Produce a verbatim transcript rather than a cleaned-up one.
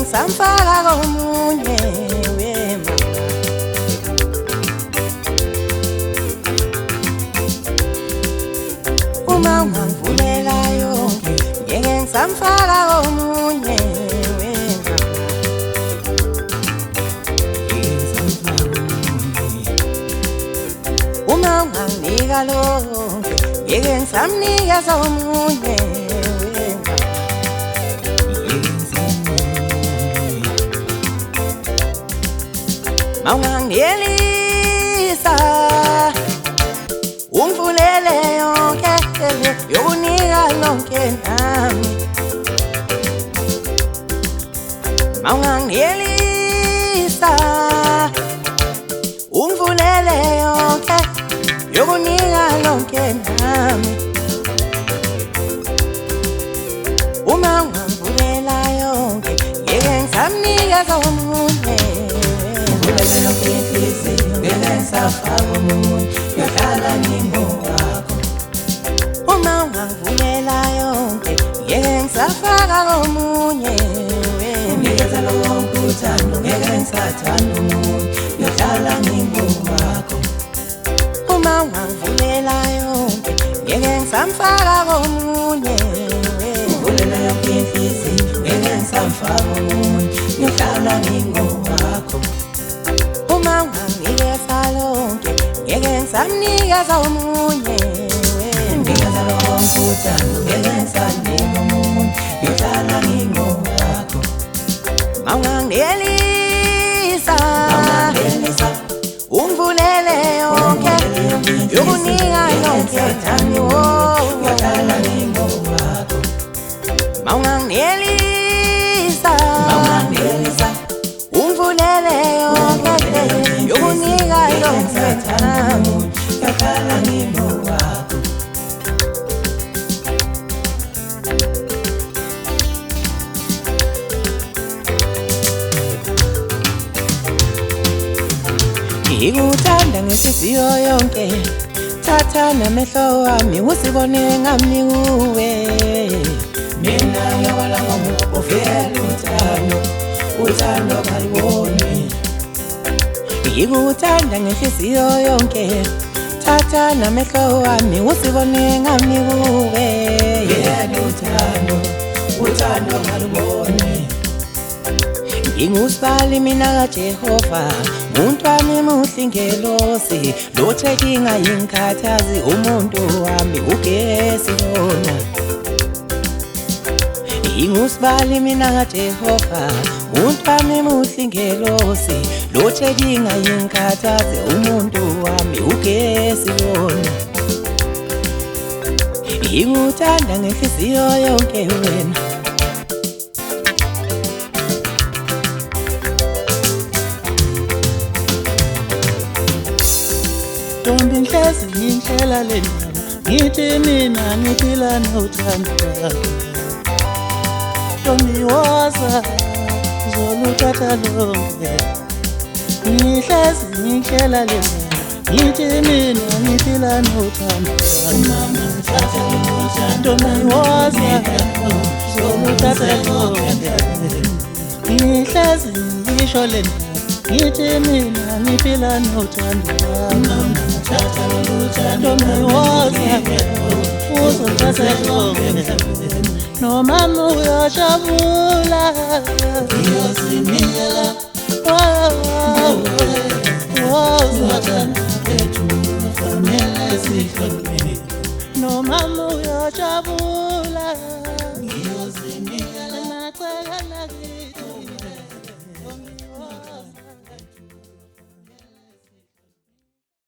ngisamfaka komunye wema uma ungangivulela yonke ngeke ngisamfaka komunye wema uma unganginika lonke ngeke ngisamnikeza komunye Maungangelisa ungivulele yonke yokunika lonke nami Maungangelisa ungivulele yonke yokunika lonke nami Uma ungivulela yonke ngeke ngisamnikeza komunye Ngeke ngisafaka komunye ngiyohlala ngingowakho Uma ungangivulela yonke ngeke ngisafaka komunye Nginikeza lonke uthando ngeke ngisathanda umuntu ngiyohlala ngingowakho Uma ungangivulela yonke ngeke ngisamfaka komunye Ngivulela yonke inhliziyo ngeke ngisamfaka komunye ngiyohlala ngingowakho Uma unganginikeza lonke ngeke ngisamnikeza omunye Nginikeza lonke uthando ngeke ngisanika umuntu ngiyohlala ngingowakho Maungangelisa ungivulele yonke yokunika lonke nami ngiyohlala ngingowakho Maungangelisa ungivulele yonke yokunika lonke nami ngiyohlala ngingowakho Ngikuthanda ngenhliziyo yonke Thatha namehlo wami usibone ngami kuwe Mina ngiyabala ngokufela uthando Uthando kaliboni Ngikuthanda ngenhliziyo yonke Thatha namehlo wami usibone ngami kuwe Yena uthando Uthando kaliboni Ngingusibali mina kaJehova Umuntu wami muhle ingelosi Lothe ngayingikhathazi umuntu wami ugesi wona Ngingusibali mina kaJehova Umuntu wami muhle ingelosi Lothe ngayingikhathazi umuntu wami ugesi wona Ngikuthanda ngenhliziyo yonke wena Ntombi nhlezi ngihlela le ndaba Ngithi mina ngiphila nothando lwakho Ntombi woza uzoluthatha lonke Ngihlezi ngihlela le ndaba Ngithi mina ngiphila nothando lwakho Ntombi woza uzoluthatha lonke Ngihlezi ngisho le ndaba Ngithi mina ngiphila nothando lwakho Ntombi woza uzoluthatha lonke Nomama uyajabula Ngiyozinikela Wozathanda ethu Kufanele sihloniphe Nomama uyajabula